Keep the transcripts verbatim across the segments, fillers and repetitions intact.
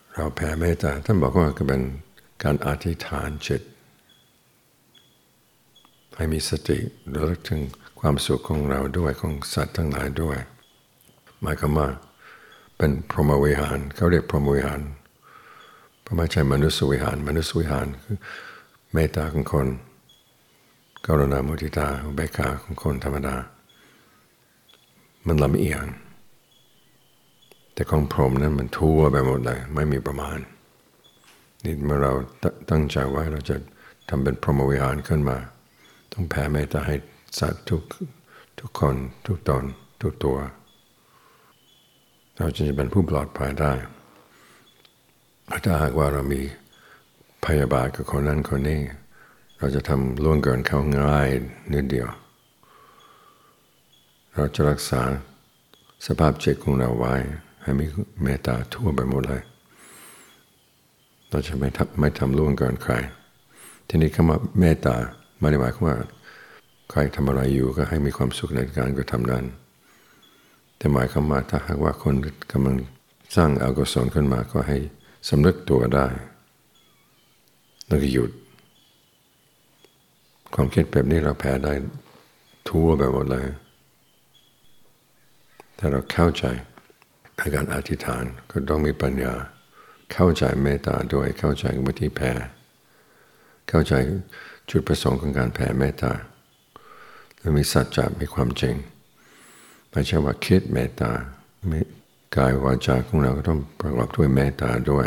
เราแผ่เมตตาท่านบอกว่าก็เป็นการอธิษฐานจิตให้มีสติระลึกถึงความสุขของเราด้วยของสัตว์ทั้งหลายด้วยหมายความว่าเป็นพรหมวิหารเขาเรียกพรหมวิหารเพราะไม่ใช่มนุษยวิหารมนุษยวิหารคือเมตตาของคนกรุณามุทิตาอุเบกขาของคนธรรมดามันลำเอียงแต่ของพรหมนั้นมันทั่วไปหมดเลยไม่มีประมาณนี่เมื่อเราตั้งใจไว้เราจะทำเป็นพรหมวิหารขึ้นมาต้องแผ่เมตตาให้สัตว์ทุกทุกคนทุกตนทุกตัวเราจะเป็นผู้ปลอดภัยได้ถ้าหากว่าเรามีพยาบาทกับคนนั้นคนนี้เราจะทำล่วงเกินเขาง่ายนิดเดียวเราจะรักษาสภาพจิตของเราไว้ให้มีเมตตาทั่วไปหมดเลยเราจะไม่ทำไม่ทำล่วงเกินใครทีนี้คำว่าเมตตาไม่ได้หมายความว่าใครทำอะไรอยู่ก็ให้มีความสุขในการกระทำนั้นแต่หมายความว่าถ้าหากว่าคนกำลังสร้างอกุศลขึ้นมาก็ให้สำนึกตัวได้แล้วก็หยุดความคิดแบบนี้เราแพ้ได้ทั่วไปหมดเลยถ้าเราเข้าใจในการอธิษฐานก็ต้องมีปัญญาเข้าใจเมตตาด้วยเข้าใจวิธีแผ่เข้าใจจุดประสงค์ของการแผ่เมตตาและมีสัจจะมีความจริงไม่ใช่ว่าคิดเมตตากายวาจาของเราก็ต้องประกอบด้วยเมตตาด้วย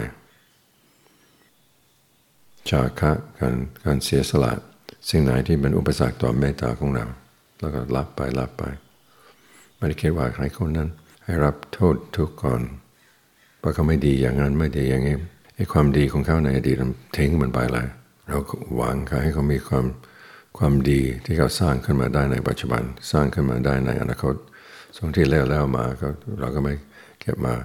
จาคะการการเสียสละสิ่งไหนที่เป็นอุปสรรคต่อเมตตาของเราแล้วก็รับไปรับไปไม่ได้คิดว่าใครคนนั้นให้รับโทษทุกข์ก่อนเพราะเขาไม่ดีอย่างนั้นไม่ดีอย่างนี้ไอ้ความดีของเขาในอดีตทิ้งมันไปเลยเราหวังให้เขามีความความดีที่เขาสร้างขึ้นมาได้ในปัจจุบันสร้างขึ้นมาได้ในอนาคตส่วนที่แล้วแล้วมาก็เราก็ไม่เก็บมา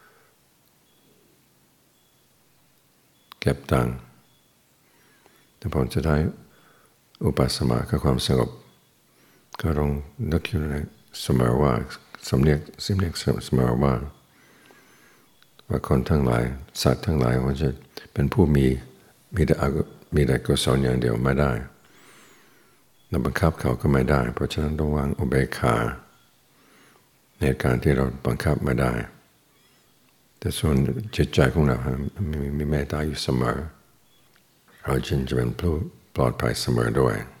เก็บตังค์แต่ผลสุดท้ายอุปสมะคือความสงบก็ต้องนึกอยู่ในเสมอว่าสำเนียกสำเนียกเสมอว่าว่าคนทั้งหลายสัตว์ทั้งหลายว่าจะเป็นผู้มีมีแต่มีแต่กุศลอย่างเดียวไม่ได้เราบังคับเขาก็ไม่ได้เพราะฉะนั้นต้องวางอุเบกขาในการที่เราบังคับไม่ได้แต่ส่วนจิตใจของเรามีมีเมตตาอยู่เสมอเราจึงจะเป็นผู้ปลอดภัยเสมอด้วย